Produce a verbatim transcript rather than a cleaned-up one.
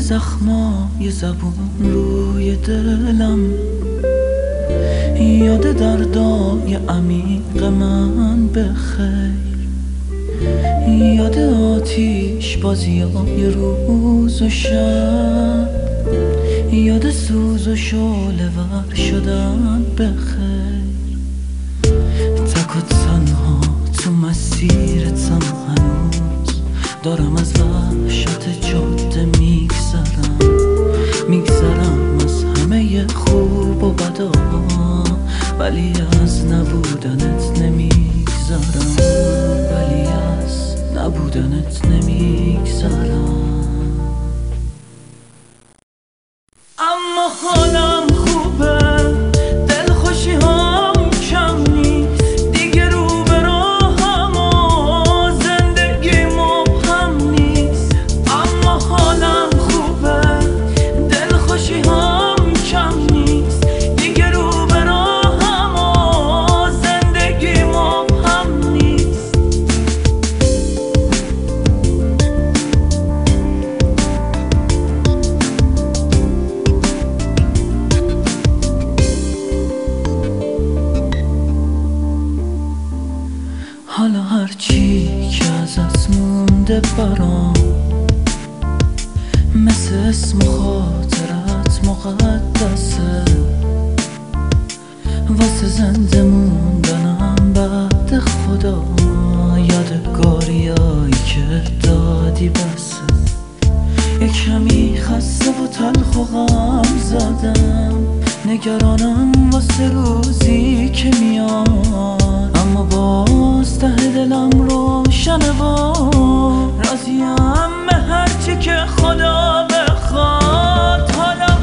زخمای زبون روی دلم، یاد دردای عمیق من به خیر، یاد آتیش بازیای روز و شب، یاد سوز و شعله ور شدن به خیر. تک و تنها تو مسیرتم هنوز، دارم از وحشت جاده میگذرم، میگذرم از همه خوب و بدا، ولی از نبودنت نمیگذرم، ولی از نبودنت نمیگذرم. اما حالم خوبه، دلخوشی هم کم نیست، دیگه رو به راهم و زندگی مبهم نیست. اما حالم خوبه، دلخوشی هم کم نیست، دیگه رو به راهم و زندگی مبهم نیست. حالا هرچی که ازت مونده برام، مثل اسم خاطرت مقدسه، واسه زنده موندنم بعد خدا، یادگاریایی که دادی بسه. یه کمی خسته و تلخ و غم زدم، نگرانم واسه روزی که میاد، اما باز ته دلم روشنه و راضیم به هرچی که خدا بخواد. حالا